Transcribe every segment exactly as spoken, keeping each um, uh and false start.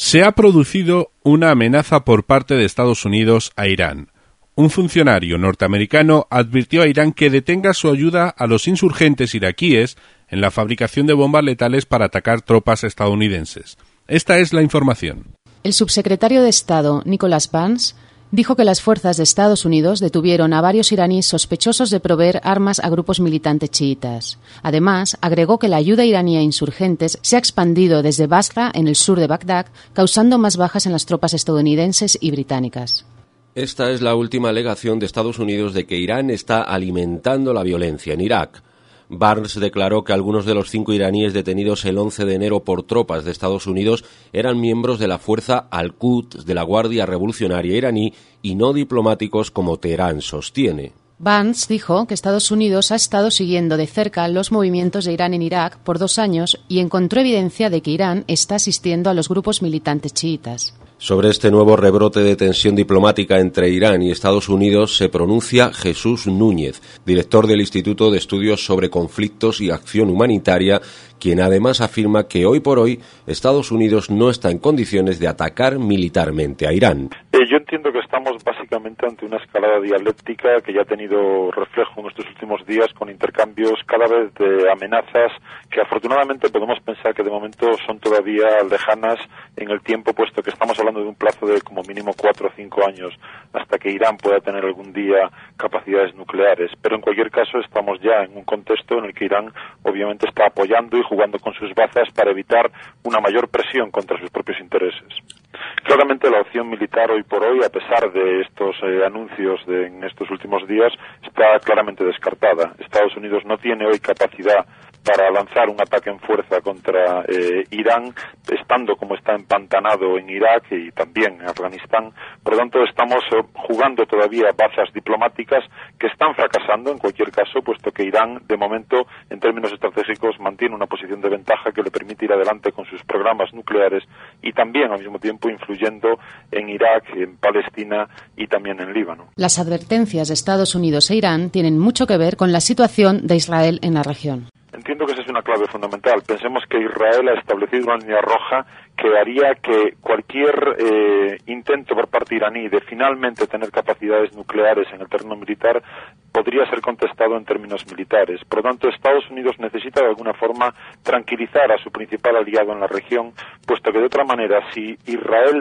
Se ha producido una amenaza por parte de Estados Unidos a Irán. Un funcionario norteamericano advirtió a Irán que detenga su ayuda a los insurgentes iraquíes en la fabricación de bombas letales para atacar tropas estadounidenses. Esta es la información. El subsecretario de Estado, Nicholas Burns, dijo que las fuerzas de Estados Unidos detuvieron a varios iraníes sospechosos de proveer armas a grupos militantes chiitas. Además, agregó que la ayuda iraní a insurgentes se ha expandido desde Basra, en el sur de Bagdad, causando más bajas en las tropas estadounidenses y británicas. Esta es la última alegación de Estados Unidos de que Irán está alimentando la violencia en Irak. Burns declaró que algunos de los cinco iraníes detenidos el once de enero por tropas de Estados Unidos eran miembros de la fuerza Al-Quds de la Guardia Revolucionaria iraní y no diplomáticos como Teherán sostiene. Burns dijo que Estados Unidos ha estado siguiendo de cerca los movimientos de Irán en Irak por dos años y encontró evidencia de que Irán está asistiendo a los grupos militantes chiitas. Sobre este nuevo rebrote de tensión diplomática entre Irán y Estados Unidos se pronuncia Jesús Núñez, director del Instituto de Estudios sobre Conflictos y Acción Humanitaria, quien además afirma que hoy por hoy Estados Unidos no está en condiciones de atacar militarmente a Irán. Eh, yo entiendo que estamos básicamente ante una escalada dialéctica que ya ha tenido reflejo en estos últimos días con intercambios cada vez de amenazas que afortunadamente podemos pensar que de momento son todavía lejanas en el tiempo, puesto que estamos hablando de un plazo de como mínimo cuatro o cinco años hasta que Irán pueda tener algún día capacidades nucleares. Pero en cualquier caso estamos ya en un contexto en el que Irán obviamente está apoyando y jugando con sus bazas para evitar una mayor presión contra sus propios intereses. Claramente la opción militar hoy por hoy, a pesar de estos eh, anuncios de, en estos últimos días, está claramente descartada. Estados Unidos no tiene hoy capacidad para lanzar un ataque en fuerza contra eh, Irán, estando como está empantanado en Irak y también en Afganistán. Por lo tanto, estamos eh, jugando todavía bazas diplomáticas que están fracasando en cualquier caso, puesto que Irán, de momento, en términos estratégicos, mantiene una posición de ventaja que le permite ir adelante con sus programas nucleares y también, al mismo tiempo, influyendo en Irak, en Palestina y también en Líbano. Las advertencias de Estados Unidos e Irán tienen mucho que ver con la situación de Israel en la región. Entiendo que esa es una clave fundamental. Pensemos que Israel ha establecido una línea roja que haría que cualquier eh, intento por parte iraní de finalmente tener capacidades nucleares en el terreno militar podría ser contestado en términos militares. Por lo tanto, Estados Unidos necesita de alguna forma tranquilizar a su principal aliado en la región, puesto que de otra manera, si Israel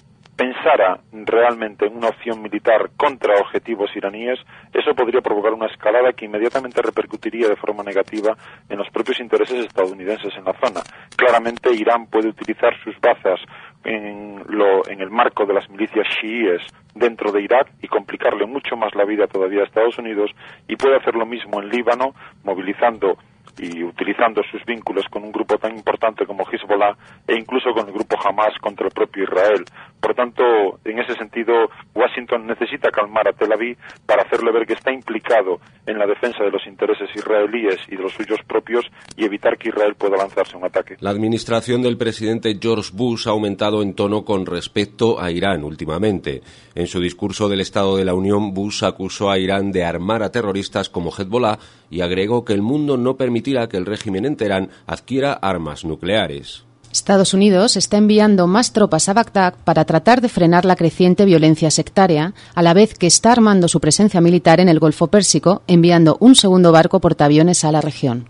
pensara realmente en una opción militar contra objetivos iraníes, eso podría provocar una escalada que inmediatamente repercutiría de forma negativa en los propios intereses estadounidenses en la zona. Claramente Irán puede utilizar sus bazas en, lo, en el marco de las milicias chiíes dentro de Irak y complicarle mucho más la vida todavía a Estados Unidos, y puede hacer lo mismo en Líbano, movilizando y utilizando sus vínculos con un grupo tan importante como Hezbollah e incluso con el grupo Hamas contra el propio Israel. Por tanto, en ese sentido, Washington necesita calmar a Tel Aviv para hacerle ver que está implicado en la defensa de los intereses israelíes y de los suyos propios y evitar que Israel pueda lanzarse un ataque. La administración del presidente George Bush ha aumentado en tono con respecto a Irán últimamente. En su discurso del Estado de la Unión, Bush acusó a Irán de armar a terroristas como Hezbollah y agregó que el mundo no permitirá que el régimen en Teherán adquiera armas nucleares. Estados Unidos está enviando más tropas a Bagdad para tratar de frenar la creciente violencia sectaria, a la vez que está armando su presencia militar en el Golfo Pérsico, enviando un segundo barco portaaviones a la región.